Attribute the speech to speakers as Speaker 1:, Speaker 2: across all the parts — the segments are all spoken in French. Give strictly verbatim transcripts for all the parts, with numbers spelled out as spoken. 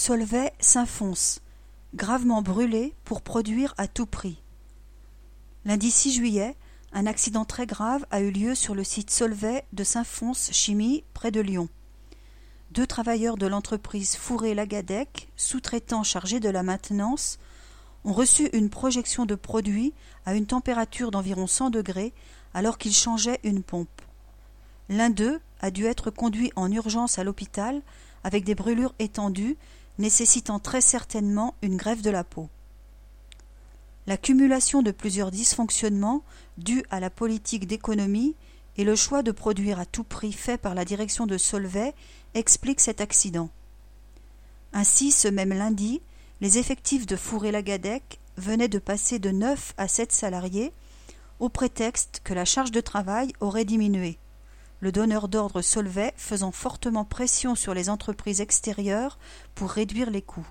Speaker 1: Solvay s'enfonce, gravement brûlé pour produire à tout prix. Lundi six juillet, un accident très grave a eu lieu sur le site Solvay de Saint-Fons Chimie, près de Lyon. Deux travailleurs de l'entreprise Fourré-Lagadec, sous-traitants chargés de la maintenance, ont reçu une projection de produit à une température d'environ cent degrés alors qu'ils changeaient une pompe. L'un d'eux a dû être conduit en urgence à l'hôpital avec des brûlures étendues, nécessitant très certainement une greffe de la peau. L'accumulation de plusieurs dysfonctionnements dus à la politique d'économie et le choix de produire à tout prix fait par la direction de Solvay expliquent cet accident. Ainsi, ce même lundi, les effectifs de Fourré-Lagadec venaient de passer de neuf à sept salariés au prétexte que la charge de travail aurait diminué, le donneur d'ordre Solvay faisant fortement pression sur les entreprises extérieures pour réduire les coûts.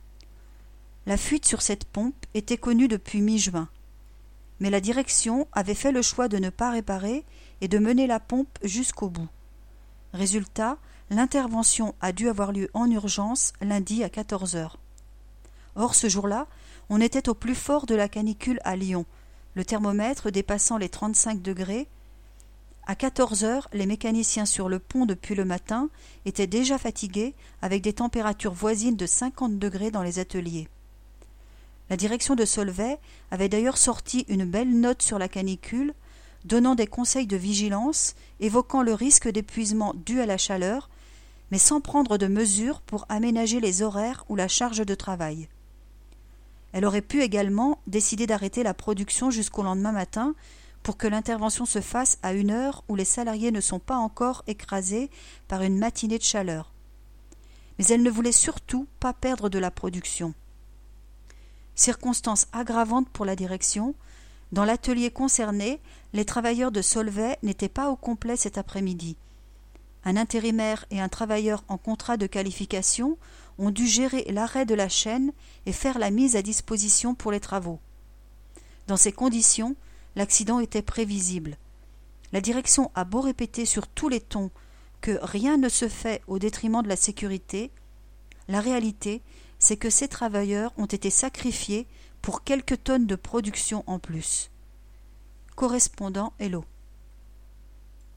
Speaker 1: La fuite sur cette pompe était connue depuis mi-juin, mais la direction avait fait le choix de ne pas réparer et de mener la pompe jusqu'au bout. Résultat, l'intervention a dû avoir lieu en urgence lundi à quatorze heures. Or, ce jour-là, on était au plus fort de la canicule à Lyon, le thermomètre dépassant les trente-cinq degrés. À quatorze heures, les mécaniciens sur le pont depuis le matin étaient déjà fatigués avec des températures voisines de cinquante degrés dans les ateliers. La direction de Solvay avait d'ailleurs sorti une belle note sur la canicule, donnant des conseils de vigilance, évoquant le risque d'épuisement dû à la chaleur, mais sans prendre de mesures pour aménager les horaires ou la charge de travail. Elle aurait pu également décider d'arrêter la production jusqu'au lendemain matin pour que l'intervention se fasse à une heure où les salariés ne sont pas encore écrasés par une matinée de chaleur. Mais elle ne voulait surtout pas perdre de la production. Circonstance aggravante pour la direction, dans l'atelier concerné, les travailleurs de Solvay n'étaient pas au complet cet après-midi. Un intérimaire et un travailleur en contrat de qualification ont dû gérer l'arrêt de la chaîne et faire la mise à disposition pour les travaux. Dans ces conditions, l'accident était prévisible. La direction a beau répéter sur tous les tons que rien ne se fait au détriment de la sécurité, la réalité, c'est que ces travailleurs ont été sacrifiés pour quelques tonnes de production en plus. Correspondant Hello.